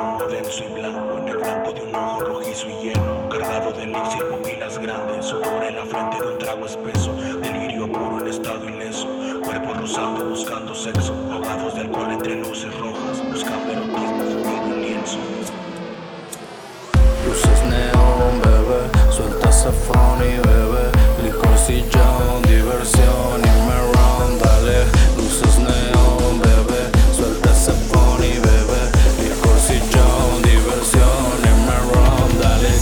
humo denso y blanco en el blanco de un ojo rojizo y lleno, cargado de elixir, pupilas grandes, sudor en la frente de un trago espeso, delirio puro en estado ileso, cuerpo rozando buscando sexo, ahogados de alcohol entre luces rojas, buscando erotismo fundido en lienzo. Luces neón, bebé, suelta Safoni, bebé, licor, diversión y me dale. Luces neón, bebé, suelta Safoni, bebé, licor, diversión y me dale.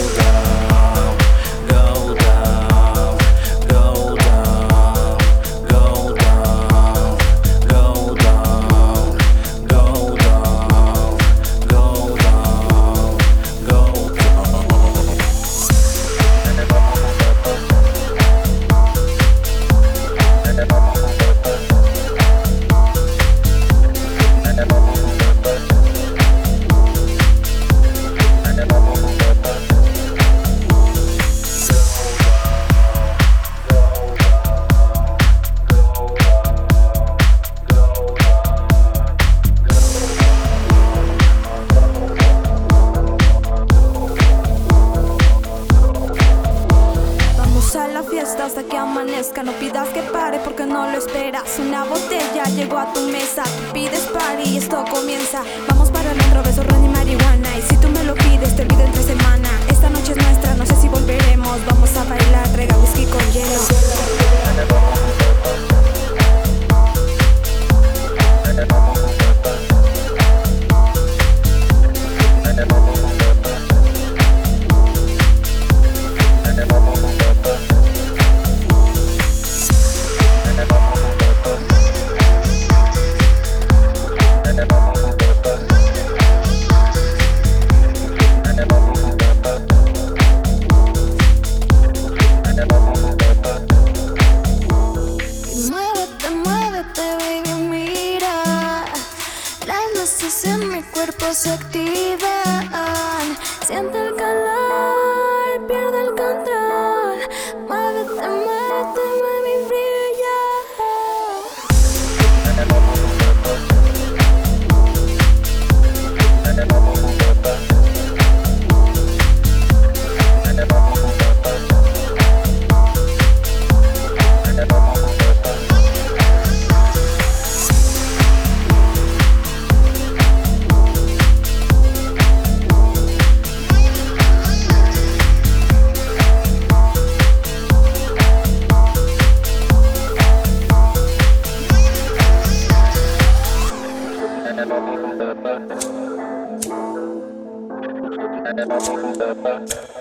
Go down, go down, go down, go down, go down, go down, go down, go A la fiesta hasta que amanezca. No pidas que pare porque no lo esperas. Una botella llegó a tu mesa. Pides party y esto comienza. Vamos para el antro, beso, ron y marihuana. Y si tú me lo pides te olvido entre semana. Esta noche es nuestra, no sé si volveremos. Vamos a bailar, traiga whisky con hielo. En mi cuerpo se activan, siente el calor, pierde el control. Muévete, muévete, mami, brilla. down.